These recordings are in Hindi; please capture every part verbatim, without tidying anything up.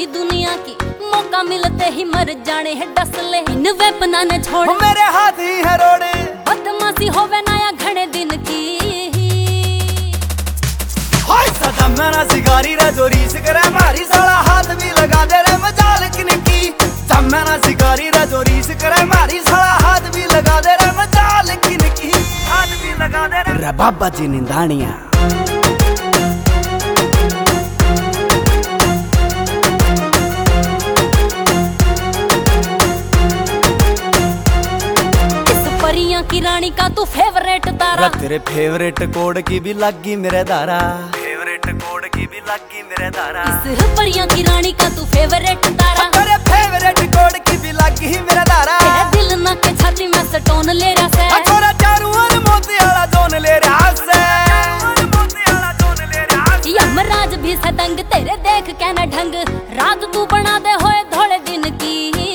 सारी दुनिया की मौका मिलते ही मर जाने है डसले इन वेपना ने छोड़ मेरे हाथ ही है रोड़े बदमाशी होवे नया घने दिन की हाय सदा मेरा शिकारी रे जो रीस करे मारी साला हाथ भी लगा दे रे मजाल किनकी सब मेरा शिकारी रे जो रीस करे मारी साला हाथ भी लगा दे रे मजाल किनकी हाथ भी लगा दे रे बाबा जी निंदानिया की रानी का तू फेवरेट तारा तेरे फेवरेट कोड की भी लगी मेरे दारा फेवरेट कोड की भी लगी मेरे दारा इस परियां की रानी का तू फेवरेट तारा तेरे फेवरेट कोड की भी लगी मेरे दारा तेरे दिल ना के छाती में सटोन ले रहा से छोरा चारू और मोती वाला जोन ले रहा से मोती वाला जोन ले रहा से यमराज भी सदंग तेरे देख के न ढंग रात तू बना दे होए धोले दिन की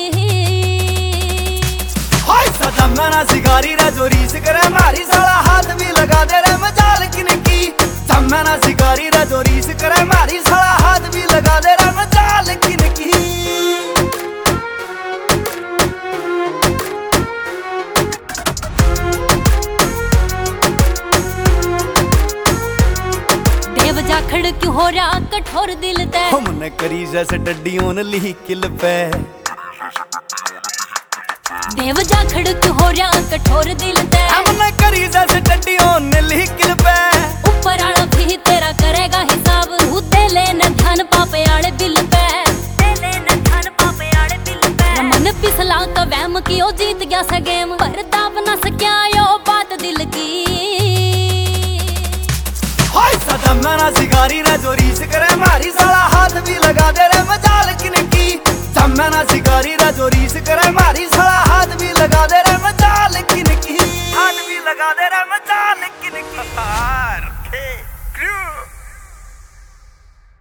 सदा मेरा शिकारी रे जो रीस करे मारी साला हाथ भी लगा दे रे मजाल किनकी सब मेरा शिकारी रे जो रीस करे मारी साला हाथ भी लगा दे रे मजाल किनकी देव जाखड़ क्यों हो रहा कठोर दिल ते हमने करी जैसे डड्डियों ने ली किल पे देव जाखड़ क्यों हो रहा कठोर दिल ते हमने करी जैसे डड्डियों ने ली किल पे ऊपर आला भी तेरा करेगा हिसाब तू दे लेना ध्यान पापे आले बिल पे दे लेना ध्यान पापे आले बिल पे मन पिसला का वहम की ओ जीत गया सा गेम पर दाब ना सकिया यो बात दिल की हाय सदा मेरा शिकारी रे जो रीस करे मारी साला हाथ भी लगा दे रे मजाल किनकी सब मेरा शिकारी रे जो रीस करे मारी साला हाथ भी लगा